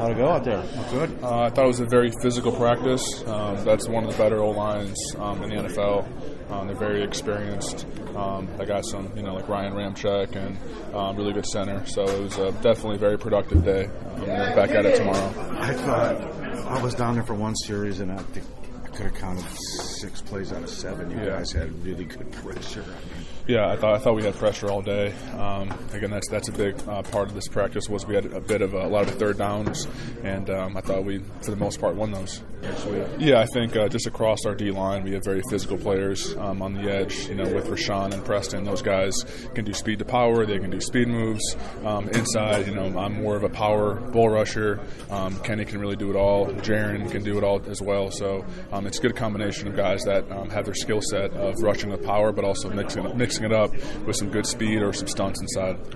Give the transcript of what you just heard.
How'd it go out there? Good. I thought it was a very physical practice. That's one of the better O-lines in the NFL. They're very experienced. They got some, like Ryan Ramczyk and really good center. So it was definitely a very productive day. Back at it tomorrow. I thought I was down there for one series, and I think I could have counted 6 plays out of 7. You guys had really good pressure. Yeah, I thought we had pressure all day. Again, that's a big part of this practice was we had a lot of third downs, and I thought we, for the most part, won those. Yeah, I think just across our D-line, we have very physical players on the edge. With Rashawn and Preston, those guys can do speed to power. They can do speed moves. Inside, I'm more of a power bull rusher. Kenny can really do it all. Jaron can do it all as well. So it's a good combination of guys that have their skill set of rushing with power, but also mixing it up with some good speed or some stunts inside.